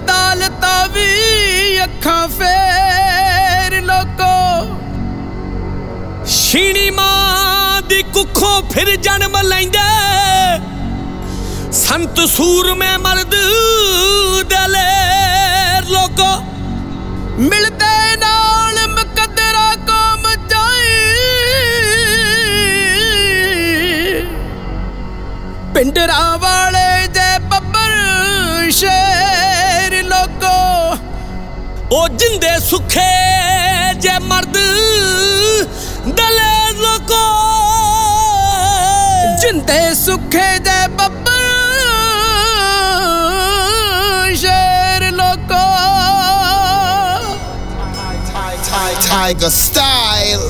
अदालतां भी अखां फेर लोको छीणी मां दी कुखों फिर जन्म लैंदे संत सूरमे मर्द दलेर लोको मिलदे नाल मुकद्दरा कौम जाई पिंडरा वाले जे बब्बर शेर लोको ओ जिंदे सुखे जे मर्द दलेर लोको जिंदे सुखे जे बब्बर शेर लोको Tiger style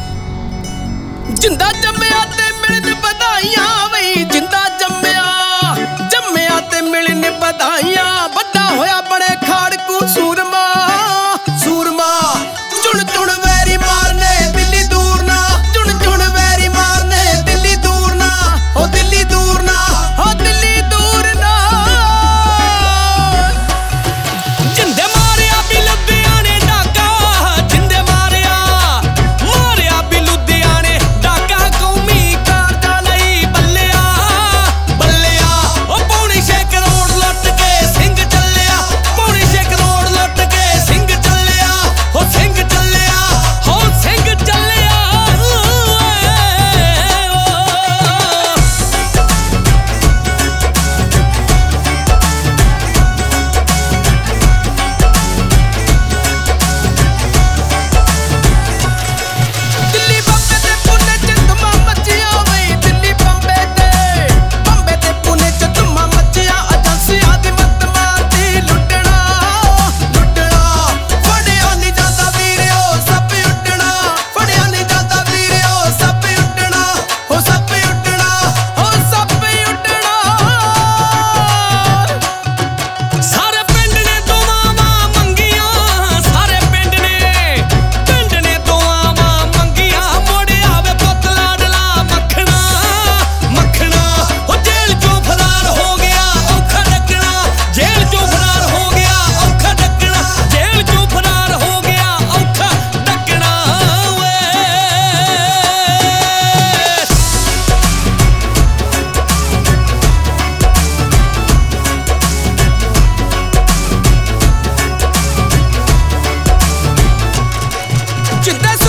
जिंदा जम्मिया ते मिलन बधाइयां वई जिंदा जम्मिया ते मिलन बधाइयां बड़ा होया बड़े खाड़कू सूरमा चुन चुन वैरी मारने दिल्ली दूर ना चुन चुन वैरी मारने दिल्ली दूर ना हो दिल्ली दूर ना हो दिल्ली दूर ना जिंदे मारिया भी लुधियाने डाका जिंदे मारिया भी लुधियाने डाका कौमी कारजा लई बल्लिया ओ पौने 6 करोड़ लुट के सिंह चलिया पौने 6 करोड़ लुट के सिंह चलिया हो सिंह चलिया हो सिंह चलिया दिल्ली बम्बे ते पुणे च धुमां मचिया वई दिल्ली बम्बे ते पुणे च धुमां मचिया एजेंसियां दी मत मारदी लुटना फड़िया नहीं जांदा वीरियो सप उड्डना फड़िया नहीं जांदा वीरियो सप उड्डना हो सप उड्डना सारे पिंड ने दुआवां मंगियां सारे पिंड ने दुआवां मंगियां मुड़ आवे पुत्त लाडला मखना हो जेल चों फरार हो गया औखा डकना जेल चों फरार हो गया औखा डकना जेल चों फरार हो गया औखा डकना वे जिंदे